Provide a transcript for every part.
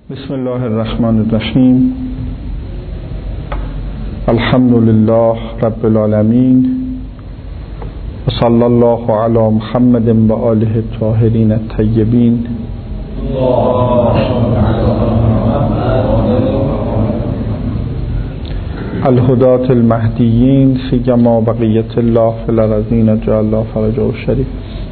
بسم الله الرحمن الرحیم. الحمد لله رب العالمین و صلی الله علی محمد و آله الطاهرین الطیبین. الهداة المهدیین سیما بقیت الله فی الارضین جعل الله فرجه الشریف.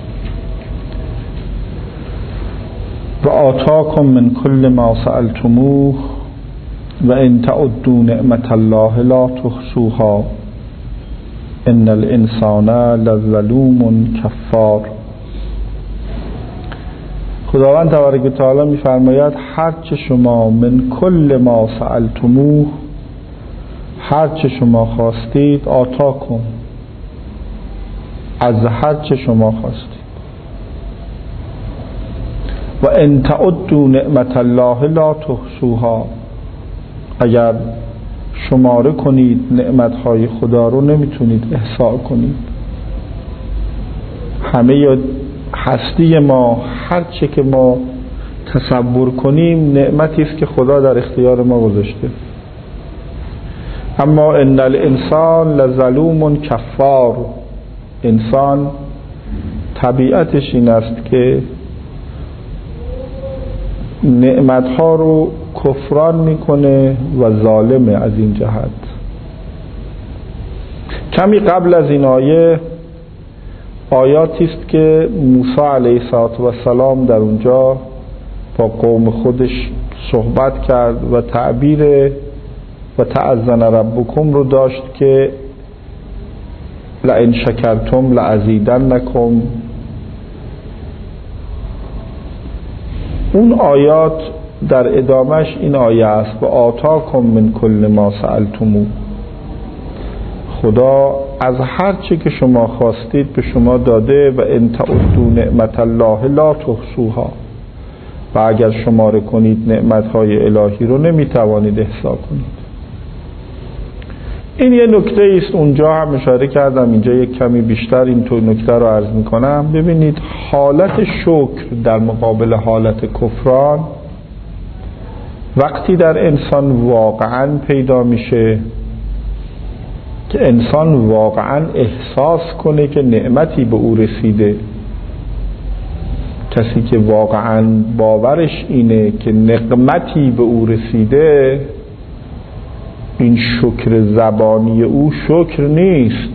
و آتاکم من کل ما سألتموه و ان تعدوا نعمت الله لا تحصوها ان الانسان لظلوم کفار. خداوند تبارک و تعالی می‌فرماید هرچه شما من کل ما سألتموه، هرچه شما خواستید، آتاکم، از هرچه شما خواستید، و ان تعدوا نعمت الله لا تحصوها، اگر شماره کنید نعمتهای خدا رو نمیتونید احصا کنید. همه هستی ما، هر چه که ما تصور کنیم، نعمتی است که خدا در اختیار ما گذاشته. اما ان الانسان لظلوم کفار، انسان طبیعتش این است که نعمتها رو کفران میکنه و ظالمه. از این جهت کمی قبل از این آیاتی است که موسی علیه السلام در اونجا با قوم خودش صحبت کرد و تعبیر و تأذن ربکم رو داشت که لئن شکرتم لأزیدنکم. اون آیات در ادامش این آیه است: و آتاکم من کل ما سألتموه، خدا از هر چه که شما خواستید به شما داده. و ان تعدوا نعمت الله لا تحصوها، و اگر شماره کنید نعمتهای الهی رو نمیتوانید احصا کنید. این یه نکته است، اونجا هم اشاره کردم، اینجا یک کمی بیشتر این تو نکته رو عرض میکنم. ببینید حالت شکر در مقابل حالت کفران وقتی در انسان واقعا پیدا میشه که انسان واقعا احساس کنه که نعمتی به او رسیده، کسی که واقعا باورش اینه که نقمتی به او رسیده، این شکر زبانی او شکر نیست.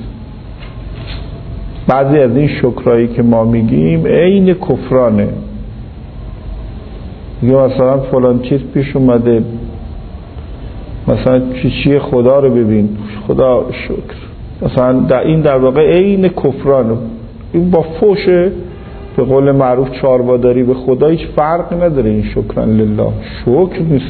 بعضی از این شکرهایی که ما میگیم عین کفرانه. یا مثلا فلان چیز پیش اومده، مثلا چیه خدا رو ببین، خدا شکر، مثلا در واقع عین کفرانه. این با فوش به قول معروف چارباداری به خدا هیچ فرق نداره. این شکران لله شکر نیست.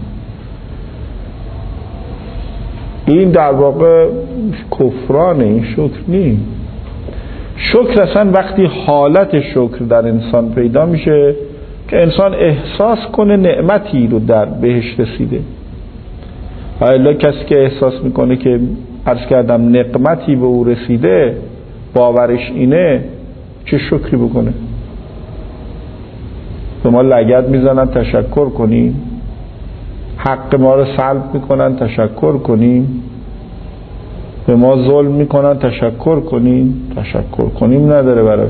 این در واقع کفرانه، این شکر نیست. شکر اصلا وقتی حالت شکر در انسان پیدا میشه که انسان احساس کنه نعمتی رو در بهش رسیده. الا کسی که احساس میکنه که عرض کردم نقمتی به او رسیده، باورش اینه، چه شکری بکنه؟ به ما لگد میزنن تشکر کنیم، حق ما رو سلب میکنن تشکر کنیم، به ما ظلم میکنن تشکر کنیم نداره براش.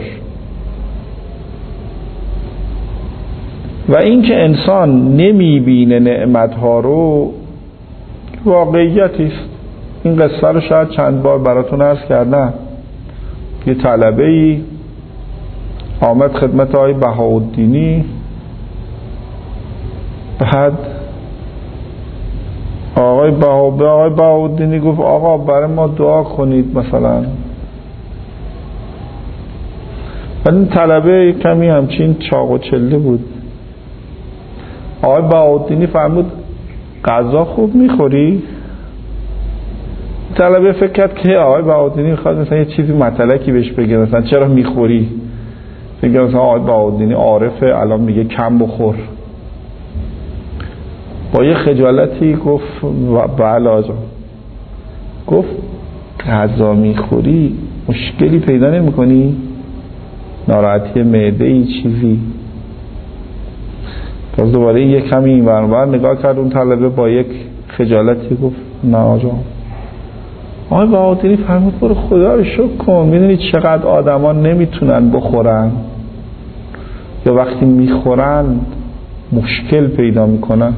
و این که انسان نمیبینه نعمتها رو واقعیتی است. این قصه رو شاید چند بار براتون عرض کردم. یه طلبه‌ای آمد خدمت آقای بهاءالدینی، بعد آقای بهاءالدینی گفت آقا برای ما دعا کنید مثلا. بعد این طلبه کمی همچین چاق و چله بود. آقای بهاءالدینی فرمود غذا خوب میخوری؟ طلبه فکر کرد که آقای بهاءالدینی میخواد مثلا یه چیزی مطلقی بهش بگه، مثلا چرا میخوری؟ میگه مثلا آقای بهاءالدینی عارفه، الان میگه کم بخور. با یه خجالتی گفت بله آقا. گفت غذا میخوری مشکلی پیدا نمی کنی؟ ناراحتی معده ای چیزی؟ باز دوباره یک کمی این ور نگاه کرد اون طلبه با یک خجالتی گفت نه آقا. آقای بهادری فرمود برو خدا رو شکر کن، میدونی چقدر آدما نمیتونن بخورن یا وقتی میخورن مشکل پیدا میکنن.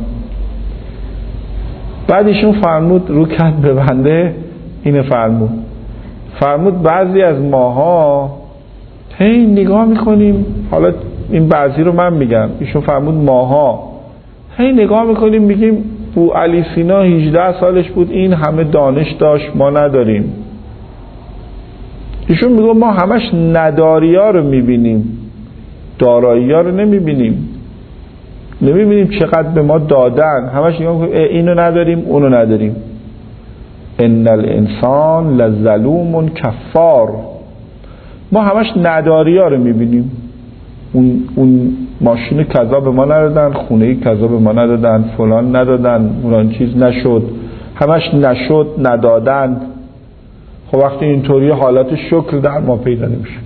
بعد ایشون فرمود رو کرد به بنده اینه فرمود بعضی از ماها هی نگاه میکنیم، حالا این بعضی رو من میگم، ایشون فرمود ماها هی نگاه میکنیم میگیم بو علی سینا 18 سالش بود این همه دانش داشت ما نداریم. ایشون میگه ما همش نداری ها رو میبینیم، دارایی ها رو نمیبینیم چقدر به ما دادن، همش نگاه میکنیم اینو نداریم اونو نداریم. ان الانسان لظلوم کفار. ما همش نداری ها رو میبینیم، اون ماشین کذا به ما ندادن، خونه کذا به ما ندادن، فلان ندادن، اون چیز نشد، همش نشد ندادن. خب وقتی اینطوری حالت شکر در ما پیدا نمیشه.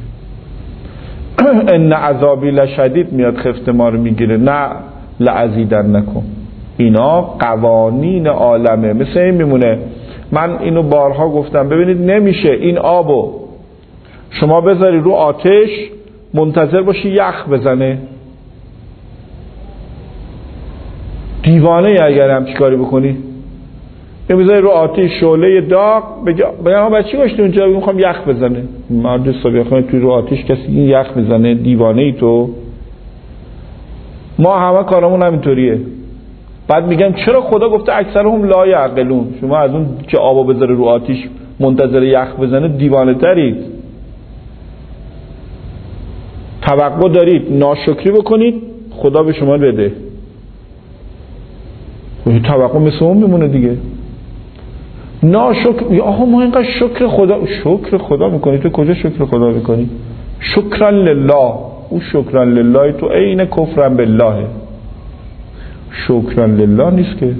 ان عذابی لشدید میاد خفت ما رو میگیره، نه لازیدنکم. اینا قوانین عالمه. مثل این میمونه، من اینو بارها گفتم، ببینید نمیشه این آبو شما بذاری رو آتش منتظر باشی یخ بزنه. دیوانه اگر هم چیکاری بکنی، بذاری رو آتش شعله داغ بگه بچه گشتی اونجا میخوام یخ بزنه. مرد سابقه توی رو آتش کسی این یخ میزنه؟ دیوانه ای تو. ما همه کارمون همینطوریه. بعد میگم چرا خدا گفته اکثرهم لا یعقلون؟ شما از اون که آبو بذاره رو آتش منتظر یخ بزنه دیوانه ترید. توقع دارید ناشکری بکنید خدا به شما بده، توقع مثل اون میمونه دیگه. ناشکر آها ما اینقدر شکر خدا میکنی، تو کجا شکر خدا میکنی؟ شکرا لله. او شکرا لله تو عین کفرا بالله. شکرا لله نیست که.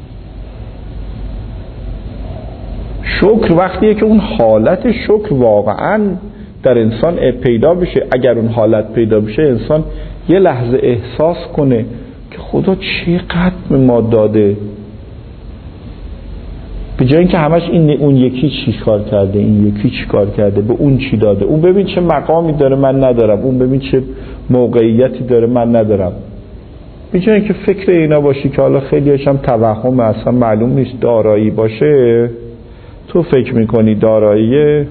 شکر وقتیه که اون حالت شکر واقعا در انسان پیدا بشه. اگر اون حالت پیدا بشه انسان یه لحظه احساس کنه که خدا چقدر به ما داده، به جای اینکه همش اون یکی چی کار کرده، این یکی چی کار کرده، به اون چی داده، اون ببین چه مقامی داره من ندارم، اون ببین چه موقعیتی داره من ندارم. به جای اینکه فکر اینا باشی که حالا خیلیش هم توهم اصلا معلوم نیست دارایی باشه، تو فکر میکنی داراییه،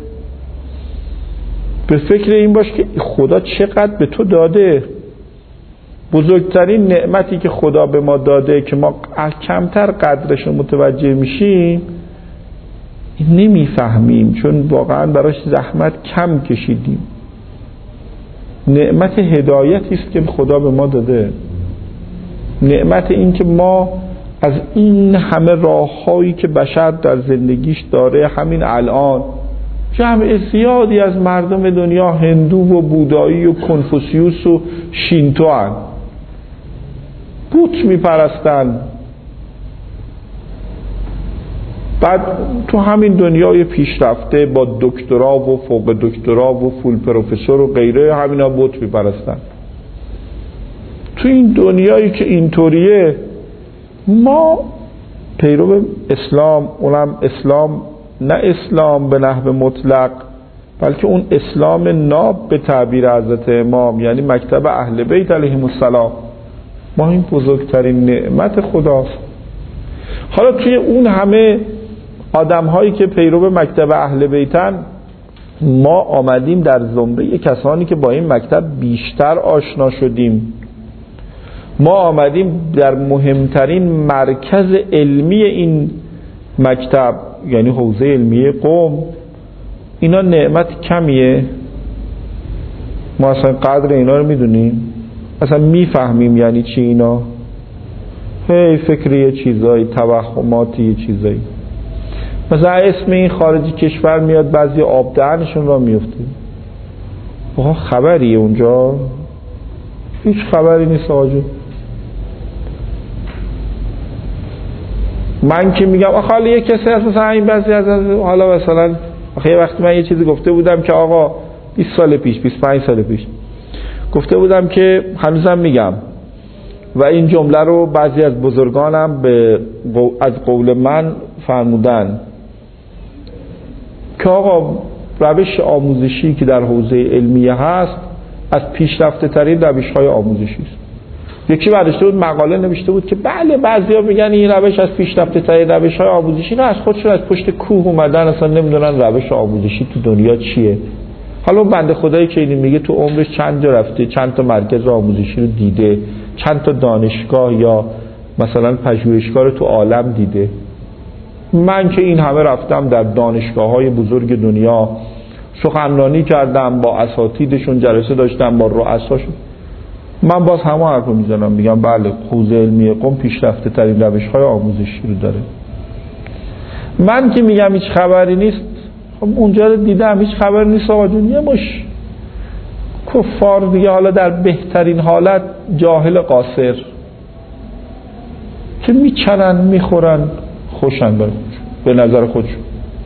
به فکر این باش که خدا چقدر به تو داده. بزرگترین نعمتی که خدا به ما داده که ما کمتر قدرش رو متوجه میشیم نمیفهمیم، چون واقعا براش زحمت کم کشیدیم. نعمت هدایتی است که خدا به ما داده. نعمت این که ما از این همه راههایی که بشر در زندگیش داره، همین الان جمع زیادی از مردم دنیا هندو و بودایی و کنفوسیوس و شینتو هن، بت میپرستن. بعد تو همین دنیای پیشرفته با دکترا و فوق دکترا و فول پروفسور و غیره همینا بت میپرستن. تو این دنیایی که اینطوریه ما پیرو اسلام، اونم اسلام نه اسلام به نحو مطلق بلکه اون اسلام ناب به تعبیر حضرت امام، یعنی مکتب اهل بیت علیهم السلام، ما این بزرگترین نعمت خداست. حالا توی اون همه آدم هایی که پیرو مکتب اهل بیتن، ما آمدیم در زمره کسانی که با این مکتب بیشتر آشنا شدیم. ما آمدیم در مهمترین مرکز علمی این مکتب، یعنی حوزه علمی قم. اینا نعمت کمیه؟ ما اصلا قدر اینا رو میدونیم؟ اصلا میفهمیم یعنی چی اینا؟ هی فکری یه چیزایی، توهماتی یه چیزایی. مثلا اسم این خارجی کشور میاد بعضی آب دهنشون را میفته. آقا خبریه اونجا؟ هیچ خبری نیست آقا جون. من که میگم آخه حالا یه کسی هست مثلا این بعضی از حالا مثلا آخه یه وقتی من یه چیزی گفته بودم که آقا 20 سال پیش 25 سال پیش گفته بودم که هنوزم میگم و این جمله رو بعضی از بزرگانم از قول من فرمودن که آقا روش آموزشی که در حوزه علمیه هست از پیشرفته ترین روش های آموزشی است. یکی برداشته بود مقاله نوشته بود که بله بعضیا میگن این روش از پیشرفته ترین روش های آموزشی نه، از خودشون از پشت کوه اومدن اصلا نمیدونن روش آموزشی تو دنیا چیه. حالا بنده خدایی که این میگه تو عمرش چند جا رفته، چند تا مرکز آموزشی رو دیده، چند تا دانشگاه یا مثلا پژوهشگاه رو تو عالم دیده. من که این همه رفتم در دانشگاه‌های بزرگ دنیا سخنرانی کردم، با اساتیدشون جلسه داشتم، با رؤساشون، من باز همه حرف رو میزنم میگم بله حوزه علمی قم پیشرفته ترین روش‌های آموزشی رو داره. من که میگم هیچ خبری نیست، خب اونجا رو دیدم هیچ خبری نیست آقا جون. یه مش کفار دیگه، حالا در بهترین حالت جاهل قاصر که میچنن میخورن خوشن به نظر خودشون،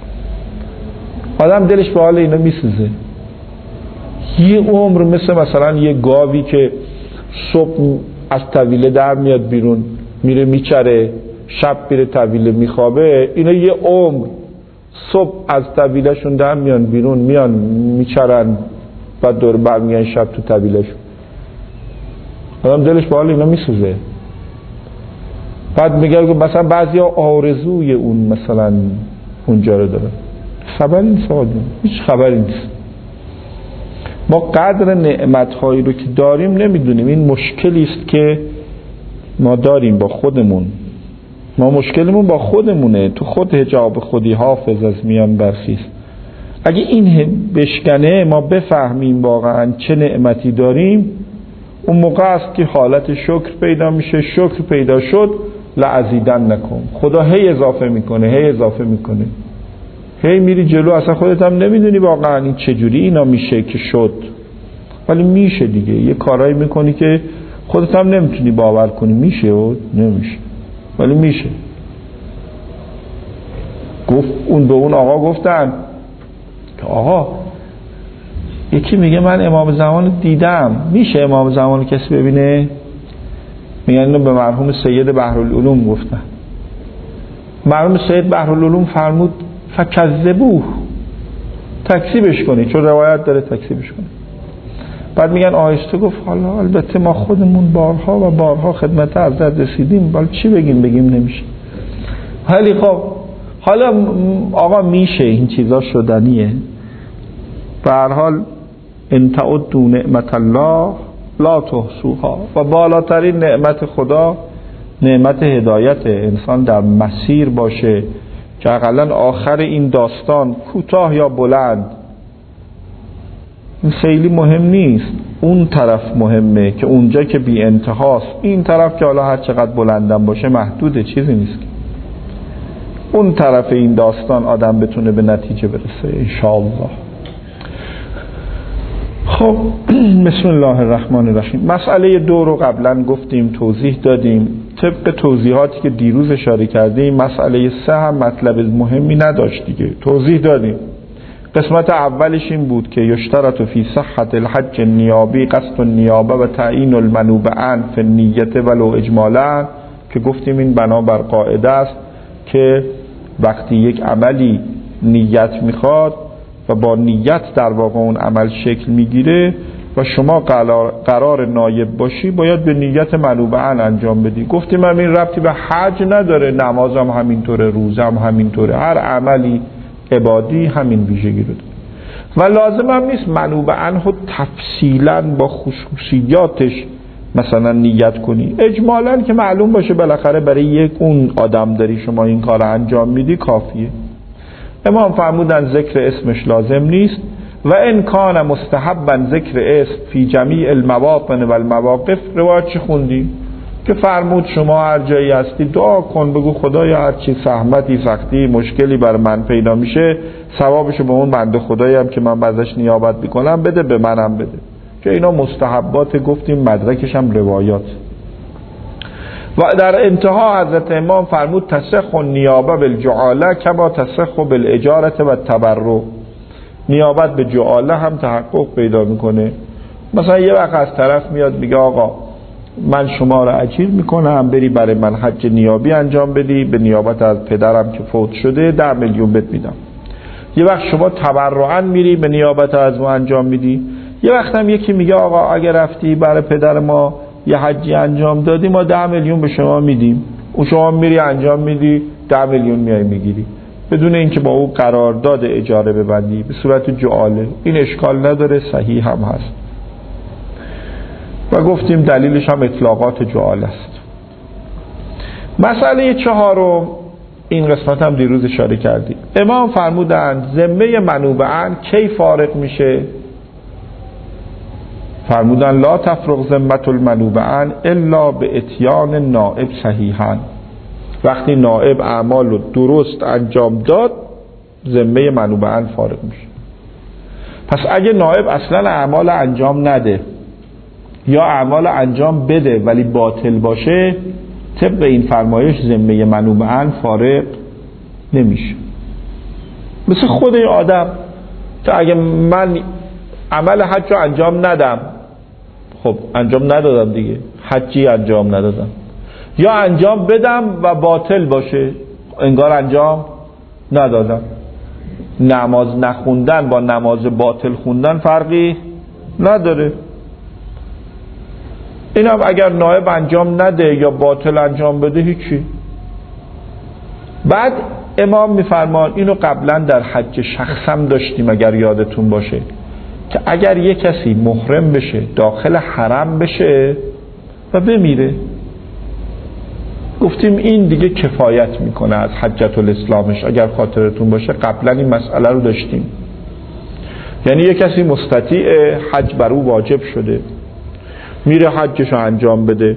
آدم دلش به حال اینا میسوزه. یه عمر مثلا یه گاوی که صبح از طویله در میاد بیرون میره میچره، شب میره طویله میخوابه، اینا یه عمر صبح از طویلهشون در میان بیرون، میان میچرن بعد دور برمیگن شب تو طویلهشون. آدم دلش به حال اینا میسوزه. بعد میگه که مثلا بعضیا آرزوی اون مثلا اونجا رو داره. خبری نیست آقا، هیچ خبری نیست. ما قدر نعمت‌هایی رو که داریم نمیدونیم. این مشکلی است که ما داریم با خودمون. ما مشکلمون با خودمونه. تو خود حجاب خودی حافظ از میان برخیست. اگه این بشکنه ما بفهمیم واقعا چه نعمتی داریم، اون موقع است که حالت شکر پیدا میشه. شکر پیدا شد لعزیدن نکن، خدا هی اضافه میکنه، هی اضافه میکنه، هی میری جلو. اصلا خودت هم نمیدونی واقعا این چجوری اینا میشه که شد، ولی میشه دیگه. یه کارایی میکنی که خودت هم نمیتونی باور کنی میشه و نمیشه، ولی میشه. گفت اون به اون آقا گفتن که آقا یکی میگه من امام زمان دیدم، میشه امام زمان کسی ببینه؟ میگن اینو به مرحوم سید بحرالعلوم گفتن. مرحوم سید بحرالعلوم فرمود فکذبوه، تکذیبش کنی، چون روایت داره تکذیبش کنی. بعد میگن آهسته گفت حالا البته ما خودمون بارها و بارها خدمت حضرت رسیدیم، ولی چی بگیم نمیشه. ولی خب حالا آقا میشه، این چیزا شدنیه. به هر حال ان تعدوا نعمت الله لا تحصوها. و بالاترین نعمت خدا نعمت هدایت انسان در مسیر باشه که حداقل آخر این داستان کوتاه یا بلند، این خیلی مهم نیست. اون طرف مهمه که اونجا که بی انتهاست، این طرف که حالا هر چقدر بلندم باشه محدوده، چیزی نیست. اون طرف این داستان آدم بتونه به نتیجه برسه انشاءالله. خب بسم الله الرحمن الرحیم. مسئله 2 رو قبلا گفتیم، توضیح دادیم. طبق توضیحاتی که دیروز اشاره کردیم مسئله 3 هم مطلب مهمی نداشت دیگه، توضیح دادیم. قسمت اولش این بود که یشترط فی صحت الحج النیابی قصد النیابه و تعیین المنوب عن فی النیت ولو اجمالا، که گفتیم این بنابر قاعده است که وقتی یک عملی نیت میخواد و با نیت در واقع اون عمل شکل میگیره و شما قرار نایب باشی، باید به نیت منوب عن انجام بدی. گفتیم هم این ربطی به حج نداره، نمازم همینطوره، روزم همینطوره، هر عملی عبادی همین ویژگی رو داره و لازم هم نیست منوب عنه تفصیلا با خصوصیاتش مثلا نیت کنی. اجمالا که معلوم باشه بالاخره برای یک اون آدم داری شما این کار انجام میدی کافیه. امام فرمودن ذکر اسمش لازم نیست و ان کان مستحبا ذکر اسم فی جمیع المواطن و المواقف. روایت چی خوندی؟ که فرمود شما هر جایی هستی دعا کن، بگو خدایا هر چی زحمتی، سختی، مشکلی بر من پیدا میشه ثوابشو به اون بنده خدایی هم که من ازش نیابت میکنم بده، به منم بده. که اینا مستحبات گفتیم، مدرکش هم روایات. و در انتها حضرت امام فرمود تصح النیابه بالجعاله کما تصح بالاجاره و التبرع. نیابت به جعاله هم تحقق پیدا میکنه. مثلا یه وقت از طرف میاد میگه آقا من شما را اجیر میکنم بری برای من حج نیابی انجام بدی، به نیابت از پدرم که فوت شده 10 میلیون بهت میدم. یه وقت شما تبرعاً میری به نیابت از ما انجام میدی، یه وقت هم یکی میگه آقا اگر رفتی برای پدر ما یه حجی انجام دادی ما 10 میلیون به شما میدیم، و شما میری انجام میدی 10 میلیون میای میگیری بدون اینکه با او قرارداد اجاره ببندی، به صورت جعاله. این اشکال نداره، صحیح هم هست و گفتیم دلیلش هم اطلاقات جعاله است. مسئله 4، این قسمت هم دیروز اشاره کردیم. امام فرمودند ذمه منوبه‌اً کی فارغ میشه؟ فرمودن لا تفرغ ذمة المنوبه‌اً الا به اتیان نائب صحیحاً. وقتی نائب اعمال رو درست انجام داد ذمه منوبه‌اً فارغ میشه. پس اگه نائب اصلا اعمال انجام نده یا اعمال انجام بده ولی باطل باشه، طبق این فرمایش ذمه منوبه‌اً فارغ نمیشه. مثل خود این آدم که اگه من عمل حج رو انجام ندم، خب انجام ندادم دیگه، حجی انجام ندادم، یا انجام بدم و باطل باشه انگار انجام ندادم. نماز نخوندن با نماز باطل خوندن فرقی نداره. این هم اگر نائب انجام نده یا باطل انجام بده هیچی. بعد امام میفرمان، اینو قبلا در حج شخصم داشتیم اگر یادتون باشه، که اگر یک کسی محرم بشه داخل حرم بشه و بمیره، گفتیم این دیگه کفایت میکنه از حجت الاسلامش. اگر خاطرتون باشه قبلا این مسئله رو داشتیم، یعنی یک کسی مستطیع حج بر او واجب شده، میره حجش رو انجام بده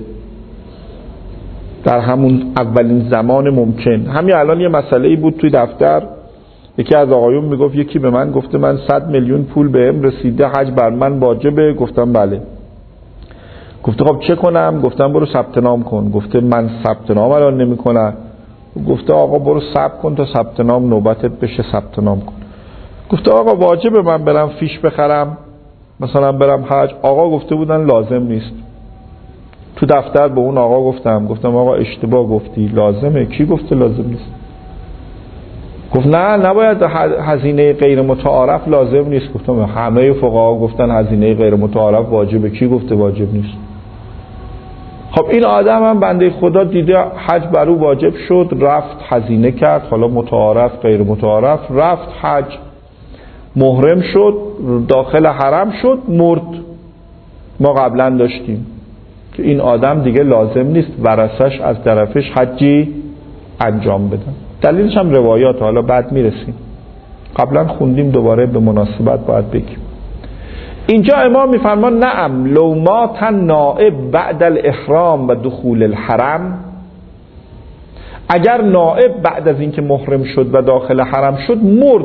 در همون اولین زمان ممکن. همین الان یه مسئله ای بود توی دفتر، یکی از آقایون میگفت یکی به من گفته من 100 میلیون پول بهم رسیده حج بر من واجبه. گفتم بله. گفته خب چه کنم؟ گفتم برو ثبت نام کن. گفته من ثبت نام الان نمی‌کنم. گفته آقا برو صبر کن تا ثبت نام نوبتت بشه ثبت نام کن. گفته آقا واجبه من برم فیش بخرم مثلا برم حج؟ آقا گفته بودن لازم نیست. تو دفتر به اون آقا گفتم آقا اشتباه گفتی، لازمه. کی گفته لازم نیست؟ گفت نه نباید هزینه غیر متعارف لازم نیست. گفتم همه فقها گفتن هزینه غیر متعارف واجبه، کی گفته واجب نیست؟ خب این آدم هم بنده خدا دیده حج بر او واجب شد، رفت هزینه کرد، حالا متعارف غیر متعارف، رفت حج، محرم شد، داخل حرم شد، مرد. ما قبلا داشتیم که این آدم دیگه لازم نیست ورثش از طرفش حجی انجام بدن. دلیلش هم روایات، حالا بعد میرسیم، قبلا خوندیم، دوباره به مناسبت باید بگیم. اینجا امام میفرمان نعم لو مات نائب بعد الاحرام و دخول الحرم، اگر نائب بعد از اینکه محرم شد و داخل حرم شد مرد،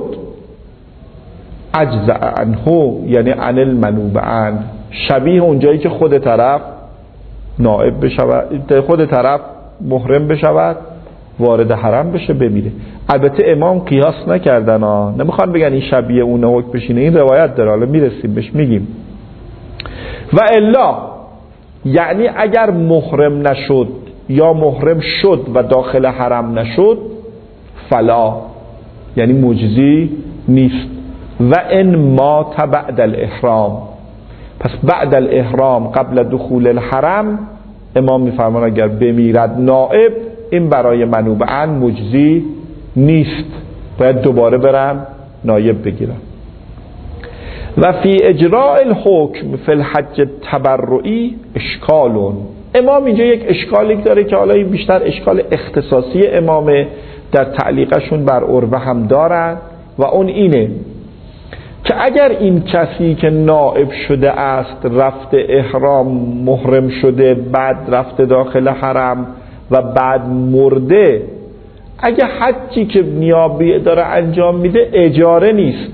اجزع عنه یعنی عن المنوبه‌اً، شبیه اونجایی که خود طرف نائب بشود، خود طرف محرم بشود، وارد حرم بشه، بمیره. البته امام قیاس نکردن ها، نمیخوان بگن این شبیه اونه حکم بشینه، این روایت داره، حالا میرسیم بهش میگیم. و الا یعنی اگر محرم نشد یا محرم شد و داخل حرم نشد، فلا یعنی مجزی نیست. و ان مات بعد الاحرام، پس بعد الاحرام قبل دخول الحرم، امام میفرمان اگر بمیرد نائب، این برای منوبه‌اً مجزی نیست، باید دوباره برم نایب بگیرم. و فی اجراء الحکم فی الحج التبرعی اشکالون، امام اینجا یک اشکالی داره که حالا بیشتر اشکال اختصاصی امامه، در تعلیقشون بر عروه هم دارن، و اون اینه که اگر این کسی که نائب شده است رفته احرام محرم شده، بعد رفته داخل حرم و بعد مرده، اگه حجی که نیابی داره انجام میده اجاره نیست،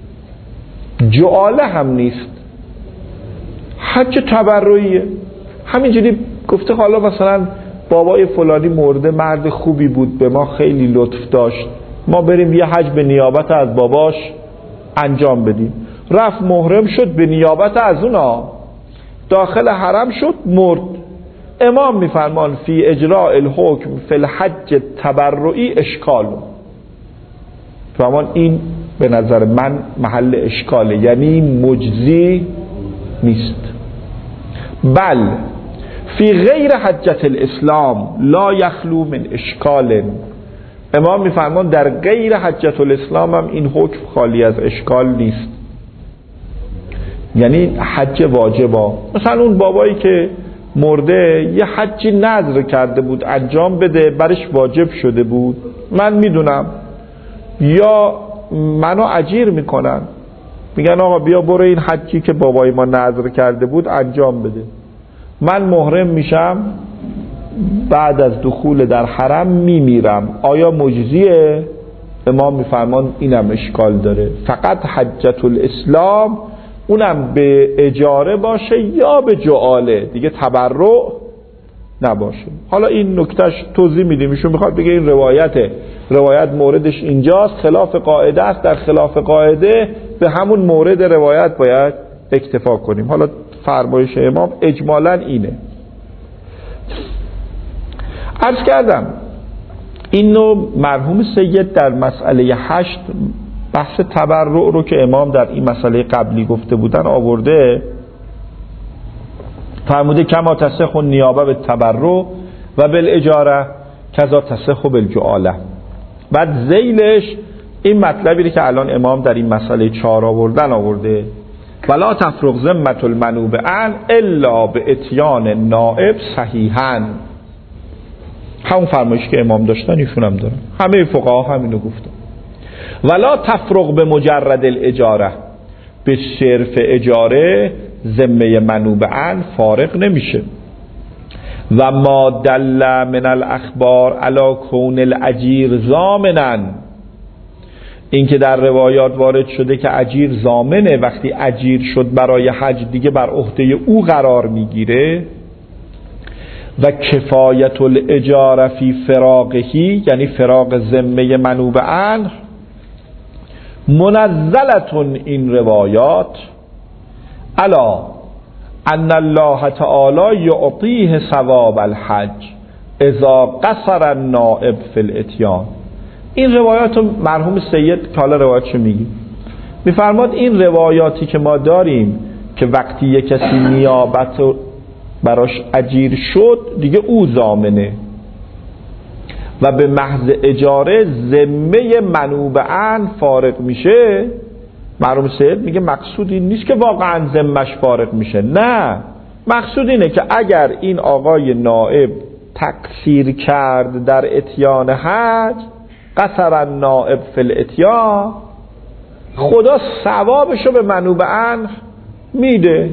جعاله هم نیست، حج تبرعیه. همینجوری گفته حالا مثلا بابای فلانی مرده، مرد خوبی بود، به ما خیلی لطف داشت، ما بریم یه حج به نیابت از باباش انجام بدیم. رفت محرم شد به نیابت از اونا، داخل حرم شد، مرد. امام میفرمان فی اجراء الحکم فی الحج تبرعی اشکال. فرمان این به نظر من محل اشکاله، یعنی مجزی نیست. بل فی غیر حجت الاسلام لا یخلو من اشکال. امام میفرمان در غیر حجت الاسلام هم این حکم خالی از اشکال نیست. یعنی حج واجبا، مثلا اون بابایی که مرده یه حجی نذر کرده بود انجام بده، برش واجب شده بود، من میدونم، یا منو اجیر میکنن، میگن آقا بیا برو این حجی که بابای ما نذر کرده بود انجام بده، من محرم میشم، بعد از دخول در حرم میمیرم، آیا مجزیه؟ امام میفرمان اینم اشکال داره. فقط حجت الاسلام اونم به اجاره باشه یا به جعاله، دیگه تبرع نباشه. حالا این نکتهش توضیح میدیم، ایشون میخواد بگه این روایت موردش اینجاست، خلاف قاعده است، در خلاف قاعده به همون مورد روایت باید اکتفا کنیم. حالا فرمایش امام اجمالاً اینه. عرض کردم اینو مرحوم سید در مسئله 8 بحث تبرع رو که امام در این مسئله قبلی گفته بودن آورده، فرموده کما تصح النیابه بالتبرع و بالاجاره کذا تصح بالجعاله. بعد ذیلش این مطلبی که الان امام در این مسئله 4 آورده، ولا تفرق ذمة المنوب عن الا به اتیان نائب صحیحاً. همون فرمایشی که امام داشتن ایشون هم دارن، همه فقها همینو گفتن. ولا تفرق به مجرد الاجاره، به صرف اجاره ذمه منوب عن فارق نمیشه. و ما دل من الاخبار علی کون الاجیر ضامنا، این که در روایات وارد شده که اجیر ضامنه، وقتی اجیر شد برای حج دیگه بر عهده او قرار میگیره. و کفایت الاجاره فی فراقهی، یعنی فراق ذمه منوب عنه، منزلتون این روایات الا ان الله تعالی یعطیه ثواب الحج اذا قصر النائب فی الاتیان. این روایات مرحوم سید که حالا روایاتشو میفرماد این روایاتی که ما داریم که وقتی یک کسی نیابت براش اجیر شد دیگه او ضامنه و به محض اجاره ذمه منوب عنه فارغ میشه. مرحوم سید میگه مقصود این نیست که واقعا ذمهش فارغ میشه، نه، مقصود اینه که اگر این آقای نائب تقصیر کرد در اتیان حج، قصر النائب فی الاتیان، خدا ثوابشو به منوب عنه میده.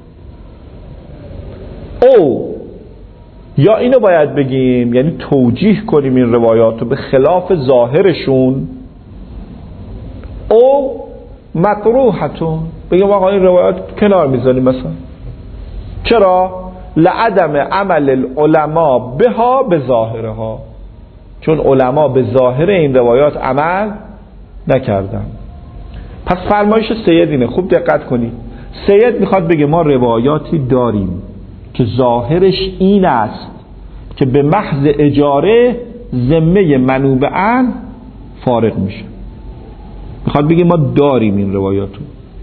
او یا اینو باید بگیم، یعنی توجیه کنیم این روایاتو به خلاف ظاهرشون، او مطروحتون، بگیم آقا این روایات کنار میذاریم مثلا. چرا؟ لعدم عمل العلماء بها به ظاهرها، چون علما به ظاهر این روایات عمل نکردن. پس فرمایش سید اینه، خوب دقت کنید. سید میخواد بگه ما روایاتی داریم که ظاهرش این است که به محض اجاره ذمه منوب عنه فارغ میشه. میخواد بگه ما داریم این روایاتو.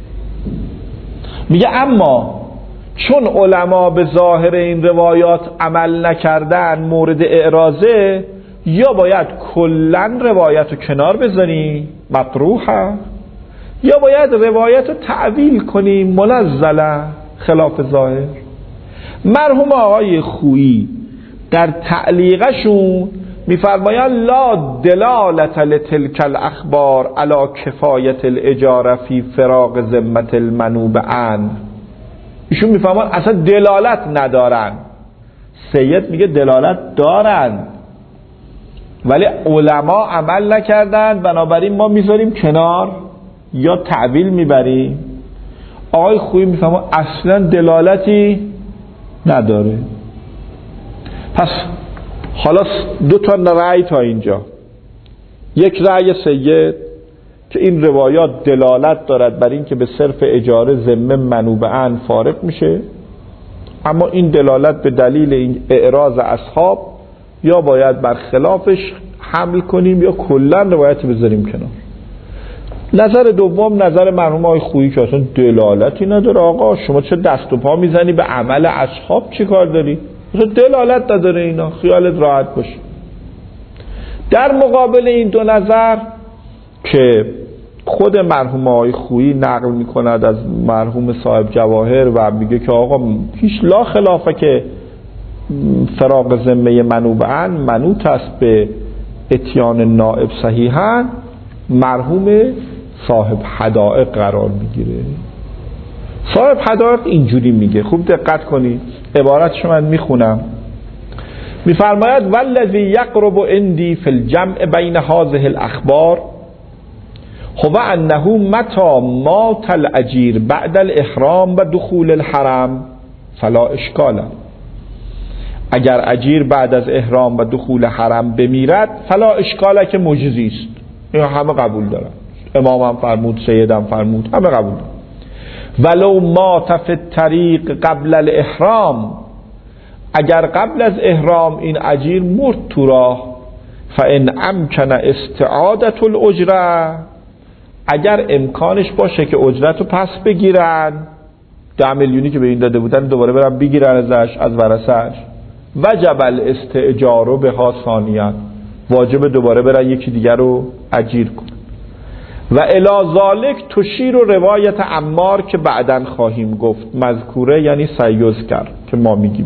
میگه اما چون علما به ظاهر این روایات عمل نکردن مورد اعراضه، یا باید کلن روایت رو کنار بذاریم مطروحه، یا باید روایت رو تعویل کنیم منزله خلاف ظاهر. مرحوم آقای خویی در تعلیقشون میفرمایند لا دلالت لتلک الاخبار علی کفایت الاجاره فی فراق ذمه المنوب عنه. ایشون میفرمان اصلا دلالت ندارن. سید میگه دلالت دارن ولی علما عمل نکردن، بنابراین ما میذاریم کنار یا تعویل میبریم. آقای خویی میفرمان اصلا دلالتی نداره. پس حالا دو تا رأی تا اینجا. یک رأی سید که این روایات دلالت دارد بر این که به صرف اجاره ذمه منوب عنه فارغ میشه، اما این دلالت به دلیل این اعراض اصحاب یا باید بر خلافش حمل کنیم یا کلا روایت بذاریم کنار. نظر دوم نظر مرحوم آقای خویی که اصلا دلالتی نداره. آقا شما چه دست و پا میزنی به عمل اصحاب، چی کار داری؟ اصلا دلالت نداره اینا، خیالت راحت باشه. در مقابل این دو نظر که خود مرحوم آقای خویی نقل میکند از مرحوم صاحب جواهر و میگه که آقا هیچ لا خلافه که فراق ذمه منوبعا منوط است به اتیان نائب صحیحا، مرحوم صاحب حدائق قرار میگیره. صاحب حدائق اینجوری میگه، خوب دقت کنید، عبارتشو من میخونم. میفرماید والذی یقرب عندی فی الجمع بین هذه الاخبار هو انه متى مات الاجیر بعد الاحرام و دخول الحرم فلا اشکال. اگر اجیر بعد از احرام و دخول حرم بمیرد فلا اشکاله، که مجزی است. این همه قبول دارن، امام هم فرمود، سیدم فرمود، همه قبول دارن. ولو مات فی الطریق قبل الاحرام، اگر قبل از احرام این اجیر مرد تو راه، فان امکن استعادة الاجره، اگر امکانش باشه که اجرت رو پس بگیرن، 10 میلیونی که به این داده بودن دوباره برن بگیرن ازش، از ورثه‌اش، وجب الاستئجار بها ثانیاً، واجب دوباره برن یکی دیگر رو اجیر کن. و الی ذالک تشیر روایت عمار که بعداً خواهیم گفت، مذکوره یعنی سیذکر که ما میگیم.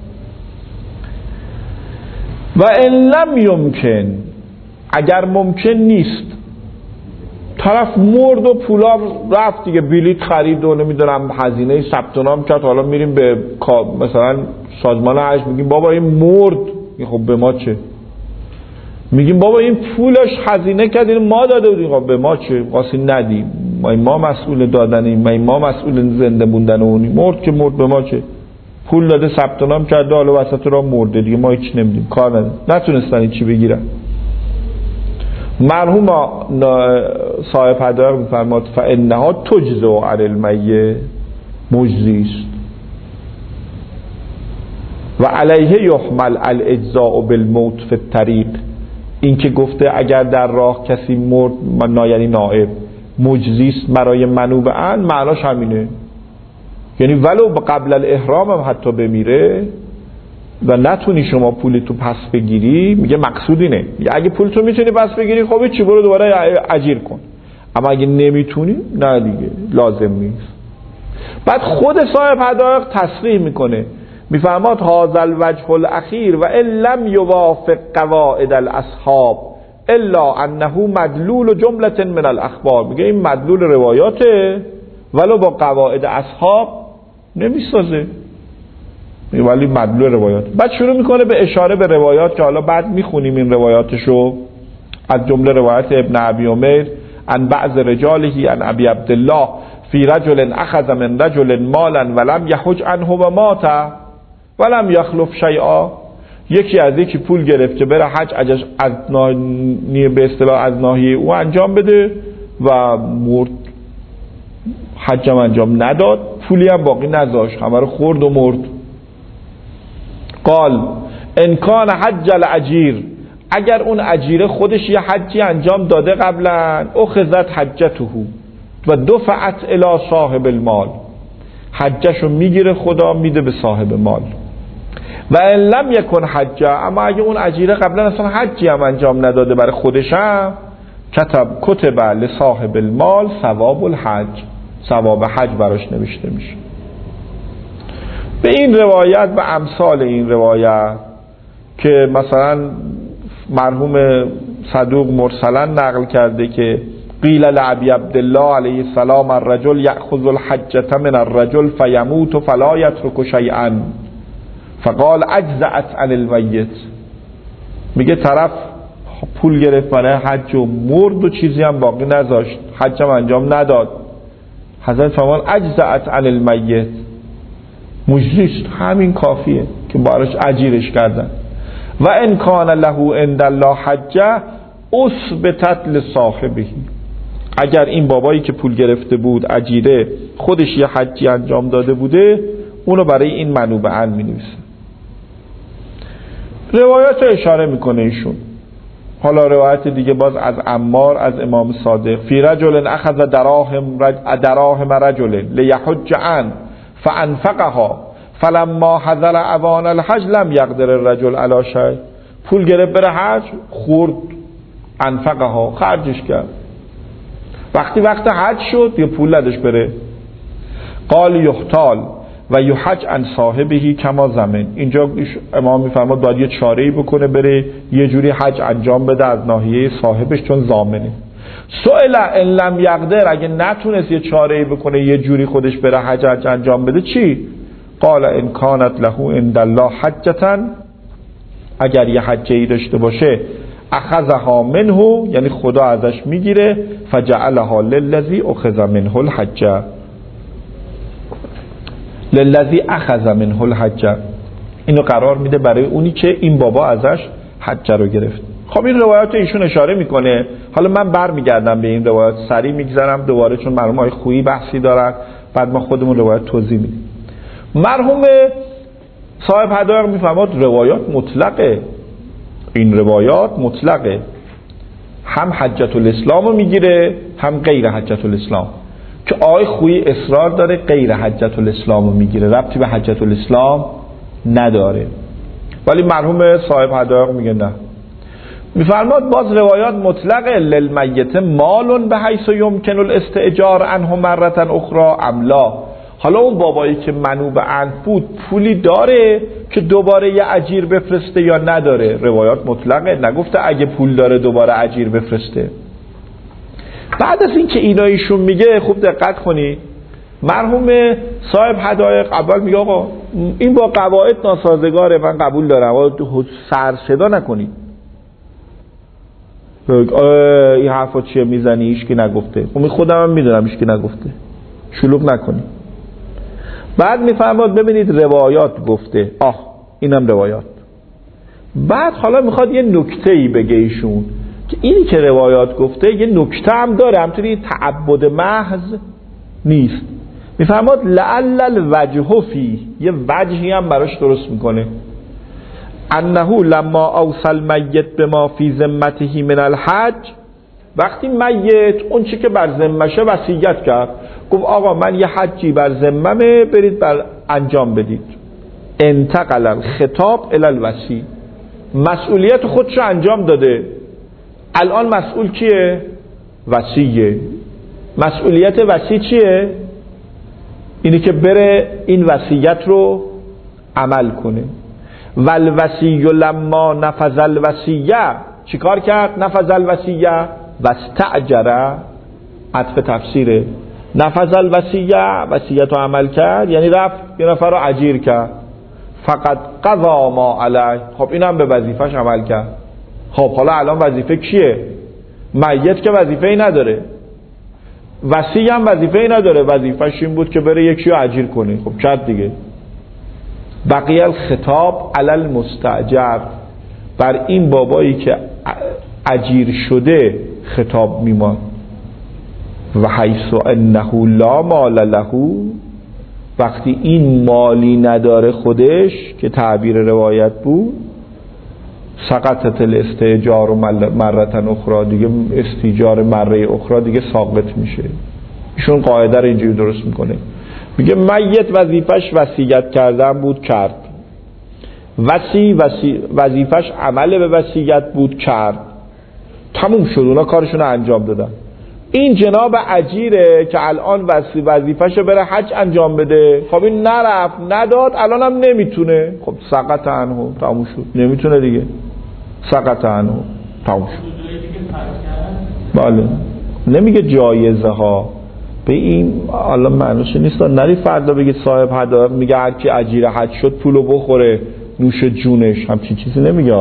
و ان لم یمکن، اگر ممکن نیست، طرف مرد و پولا رفت دیگه، بلیط خرید و نمیدونم هزینه ثبت نام کرد، حالا میریم به مثلا سازمان حج میگیم بابا این مرد، خب به ما چه؟ میگیم بابا این پولش هزینه کردین ما داده بودیم، خب به ما چه؟ واسه ندیم، ما مسئول دادنیم، ما مسئول زنده موندن اونیم، مرد که مرد، به ما چه؟ پول داده ثبت نام کرده، حالا وسط راه مرده دیگه، ما هیچ نمیدیم، کار نداریم، نتونستن چی بگیرن. مرحوم صاحب حدائق میفرماد فانها تجزی علی المیت، مجزی است. و علیه یحمل الاجزاء بالموت فی الطریق، این که گفته اگر در راه کسی مرد، یعنی نائب، مجزی است برای منوبعا، معناش همینه، یعنی ولو قبل الاحرام هم حتی بمیره و نتونی شما پولتو پس بگیری، میگه مقصود اینه، اگه پولتو میتونی پس بگیری خب چی، برو دوباره اجیر کن، اما اگه نمیتونی نه دیگه، لازم نیست. بعد خود صاحب حدائق تصریح میکنه، میفرماد هذا الوجه الاخیر و ان لم یوافق قواعد الاصحاب الا انه مدلول جمله من الاخبار، میگه این مدلول روایاته ولو با قواعد اصحاب نمیسازه، ولی مدلول روایات. بعد شروع میکنه به اشاره به روایات که حالا بعد میخونیم این روایاتشو، از جمله روایت ابن ابی عمر عن بعض رجاله عن ابی عبدالله فی رجل اخذ من رجل مالا ولم یحج عنه و مات ولم یخلف شیئا، یکی از یکی پول گرفت که بره حج از به اصطلاح از ناحیه او انجام بده و مرد، حجم انجام نداد، پولی هم باقی نذاشت، همه رو خورد و مرد. قال ان کان حج الاجیر، اگر اون اجیره خودش یه حجی انجام داده قبلا، اخذت حجته و دفعت الی صاحب المال، حجشو میگیره خدا میده به صاحب مال. و ان لم یکن حج، اما اگه اون اجیره قبلا اصلا حجی هم انجام نداده برای خودشم، کتب لصاحب المال ثواب الحج، ثواب حج براش نوشته میشه. به این روایت و امثال این روایت که مثلا مرحوم صدوق مرسلا نقل کرده که قیل لعبی عبدالله علیه السلام الرجل یأخذ الحجة من الرجل فیموت فلا یترک شیئا فقال اجزأت عن المیت، میگه طرف پول گرفت برای حج و مرد و چیزی هم باقی نذاشت، حج هم انجام نداد، حضرت فرمان اجزأت عن المیت، مجزیست، همین کافیه که براش اجیرش کردن. و ان کان له عند الله حجه اثبتت لصاحبه، اگر این بابایی که پول گرفته بود اجیره خودش یه حجی انجام داده بوده، اونو برای این منوبه‌اً می‌نویسه. روایات اشاره میکنه ایشون. حالا روایت دیگه باز از عمار از امام صادق، فی رجل اخذ دراهم رجل لیحج عن فانفقها فلما حضر اوان الحج لم یقدر الرجل علی شیء. پول گرفت بره حج، خورد، انفقها، خرجش کرد. وقت حج شد یه پول نداشت بره. قال یحتال و یحج عن صاحبه کما زمن. اینجا امام میفرماد باید یه چاره‌ای بکنه بره یه جوری حج انجام بده از ناحیه صاحبش، چون ضامنه. سئل ان لم یقدر، اگه نتونست یه چاره‌ای بکنه یه جوری خودش بره حج انجام بده چی؟ قال ان کانت له عند الله حجة، اگر یه حجه‌ای داشته باشه اخذها منه، یعنی خدا ازش میگیره، فجعلها للذی اخذ منه الحج، للذی اخذ منه الحج، اینو قرار میده برای اونی که این بابا ازش حج رو گرفت. خب این روایات ایشون اشاره میکنه. حالا من برمیگردم به این روایات، سریع میگذرم دوباره چون مرحوم آقای خویی بحثی دارن، بعد ما خودمون روایت توضیح میدیم. مرحوم صاحب هدایق میفرماد روایات مطلقه، این روایات مطلقه، هم حجت الاسلام رو میگیره هم غیر حجت الاسلام، که آقای خویی اصرار داره غیر حجت الاسلام رو میگیره، ربطی به حجت الاسلام نداره، ولی مرحوم صاحب هدایق میگه نه. میفرماد باز روایات مطلقه، للمیت مال به حیث یمکن الاستئجار عنه مرة اخرى ام لا. حالا اون بابایی که منوب عنه بود پولی داره که دوباره یه اجیر بفرسته یا نداره؟ روایات مطلقه، نگفته اگه پول داره دوباره اجیر بفرسته. بعد از این که اینا ایشون میگه خوب دقت کنی، مرحوم صاحب هدایق اول میگه آقا این با قواعد ناسازگاره، من قبول دارم، آقا سر صدا نکنید، این حرفا چیه میزنی، هیچکی نگفته. خب خودم هم میدونم هیچکی نگفته، شلوغ نکنی. بعد میفرماد ببینید روایات گفته، اینم روایات. بعد حالا میخواد یه نکته‌ای بگه ایشون که اینی که روایات گفته یه نکته هم داره، همطوری تعبد محض نیست. میفرماد لعل الوجه فی، یه وجهی هم براش درست میکنه، انه لما اوصل میت به ما فی ذمته من الحج، وقتی میت اون چی که بر ذمشه وصیت کرد، گفت آقا من یه حجی بر ذممه برید بر انجام بدید، انتقل الخطاب الی الوصی، مسئولیت خودش رو انجام داده، الان مسئول کیه؟ وصیه. مسئولیت وصی چیه؟ اینی که بره این وصیت رو عمل کنه. والوصی لما نفذ الوصیه، چیکار کرد؟ نفذ الوصیه واستأجر، عطف تفسیره، نفذ الوصیه، وصیت رو عمل کرد یعنی رفت یه نفر رو اجیر کرد، فقط قضا ما علیه، خب این هم به وظیفش عمل کرد. خب حالا الان وظیفه کیه؟ میت که وظیفه ای نداره، وصی هم وظیفه ای نداره، وظیفش این بود که بره یکی رو اجیر کنه، خب کرد دیگه. بقیه الخطاب علی المستأجر، بر این بابایی که اجیر شده خطاب میمان. و حیث انه لا مال له، وقتی این مالی نداره خودش که تعبیر روایت بود، سقطت الاستئجار مرة اخرى، دیگه استیجار مره اخرى دیگه ساقط میشه. ایشون قاعده رو اینجوری درست میکنه، میگه میت وظیفش وصیت کردن بود کرد، وظیفش عمل به وصیت بود کرد، تموم شد، اونا کارشون رو انجام دادن. این جناب اجیره که الان وظیفش رو بره حج انجام بده، خب این نرفت نداد، الان هم نمیتونه، خب سقط عنه، تموم شد، نمیتونه دیگه، سقط عنه، تموم شد. بله نمیگه جایزه ها به این، الان معنیش نیست نری فردا بگید صاحب هدایق میگه هر کی اجیر حج شد پولو بخوره نوش جونش، همچین چیزی نمیگه.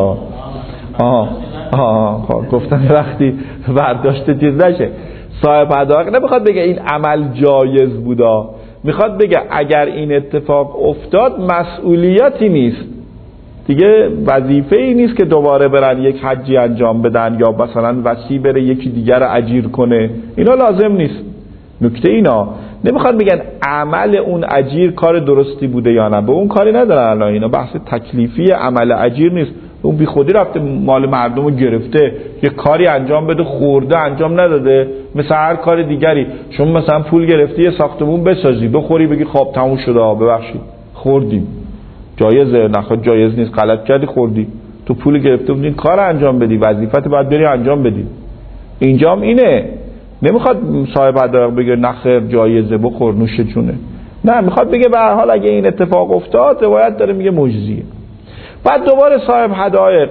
گفتن وقتی برداشت چیز نشه. صاحب هدایق نمیخواد بگه این عمل جایز بودا، میخواد بگه اگر این اتفاق افتاد مسئولیتی نیست دیگه، وظیفه ای نیست که دوباره برن یک حجی انجام بدن یا مثلا وصی بره یکی دیگر اجیر کنه، اینا لازم نیست. نکته اینا نمیخواد بگن عمل اون اجیر کار درستی بوده یا نه، به اون کاری ندارن. الان اینا بحث تکلیفی عمل اجیر نیست، اون بی خودی رفته مال مردم رو گرفته یه کاری انجام بده، خورده انجام نداده. مثل هر کار دیگری شما مثلا پول گرفتی یه ساختمون بسازی، بخوری بگی خب تموم شده ببخشید خوردیم، جایزه؟ نخواد جایز نیست، غلط کردی خوردی، تو پول گرفته بودین کار انجام بدی، وظیفت باید بری انجام بدی. اینجام اینه، نمیخواد صاحب حدایق بگه نخیر جایزه بخور نوش جونه، نه، میخواد بگه به هر حال اگه این اتفاق افتاد روایت داره میگه مجزیه. بعد دوباره صاحب حدایق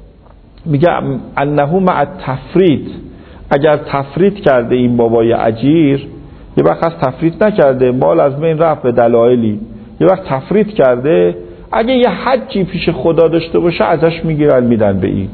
میگه انه مع التفریط، اگر تفریط کرده این بابای اجیر، یه وقت از تفریط نکرده مال از بین رفت به دلایلی، یه وقت تفریط کرده، اگه یه حجی پیش خدا داشته باشه ازش میگیرن میدن به این،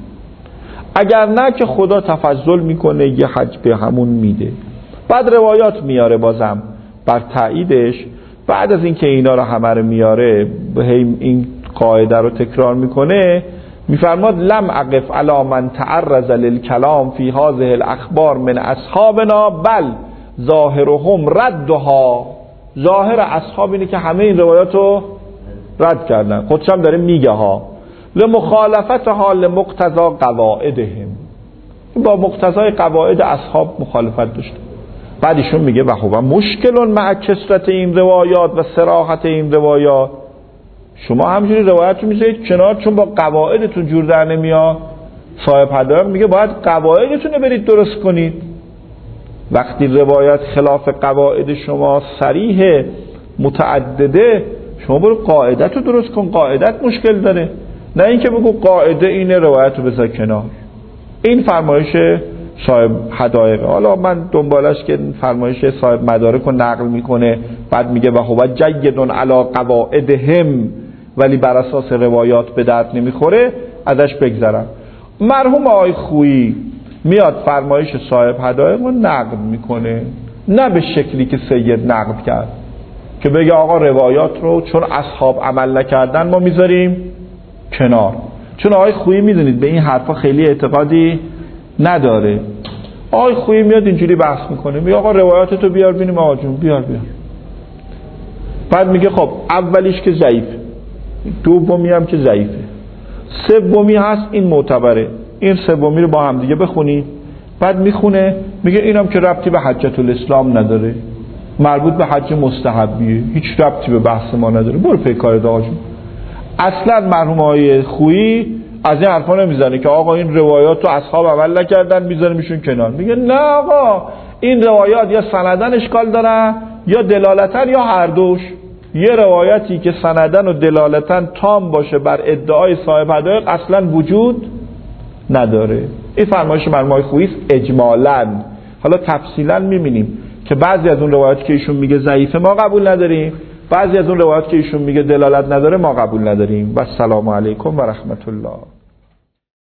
اگر نه که خدا تفضل میکنه یه حج به همون میده. بعد روایات میاره بازم بر تاییدش، بعد از اینکه اینا رو همه رو میاره این قاعده رو تکرار میکنه، میفرماد لم اقف علی من تعرض للکلام فی هذه الاخبار من اصحابنا بل ظاهرهم ردها. ظاهر اصحاب اینه که همه این روایات رو رد کردن، خودش هم داره میگه ها، لمخالفتها لمقتضا قواعدهم، با مقتضای قواعد اصحاب مخالفت داشته. بعد ایشون میگه و هو مشکل مع کثرت این روایات و صراحت این روایات، شما همینجوری روایت رو میذارید کنار چون با قواعدتون جور در نمیاد. صاحب حدایق میگه باید قواعدتون رو برید درست کنید. وقتی روایت خلاف قواعد شما صریح متعدده، شما برو قاعدت رو درست کن، قاعدت مشکل داره، نه اینکه بگو قاعده اینه روایت رو بذار کنار. این فرمایش صاحب حدایق. حالا من دنبالش که فرمایش صاحب مدارک رو نقل میکنه، بعد میگه و هو جید علی قواعدهم، ولی بر اساس روایات به درد نمیخوره، ازش بگذرم. مرحوم آقای خویی میاد فرمایش صاحب حدایق رو نقد میکنه، نه به شکلی که سید نقد کرد که بگه آقا روایات رو چون اصحاب عمل نکردن ما میذاریم کنار. چون آقای خویی میدونید به این حرفا خیلی اعتقادی نداره. آقای خویی میاد اینجوری بحث میکنه، میگه آقا روایاتتو بیار ببینیم آقا جون، بیار. بعد میگه خب اولیش که ضعیفه، دومی هم که ضعیفه، سومی هست این معتبره، این سومی رو با هم دیگه بخونی. بعد میخونه میگه اینم که ربطی به حجت الاسلام نداره، مربوط به حج مستحبیه، هیچ ربطی به بحث ما نداره، برو پی کارت آقا جون. اصلا مرحوم آقای خویی از این حرفا نمیزنه که آقا این روایات رو اصحاب عمل نکردن میذاره میشون کنار. میگه نه آقا، این روایات یا سندن اشکال دارن یا دلالتن یا هر دوش. یه روایتی که سندن و دلالتن تام باشه بر ادعای صاحب حدایق اصلا وجود نداره. این فرمایش مرحوم آقای خویی اجمالاً. حالا تفصیلاً میبینیم که بعضی از اون روایات که ایشون میگه ضعیفه ما قبول نداریم، بعضی از اون روایات که ایشون میگه دلالت نداره ما قبول نداریم. و السلام علیکم و رحمت الله.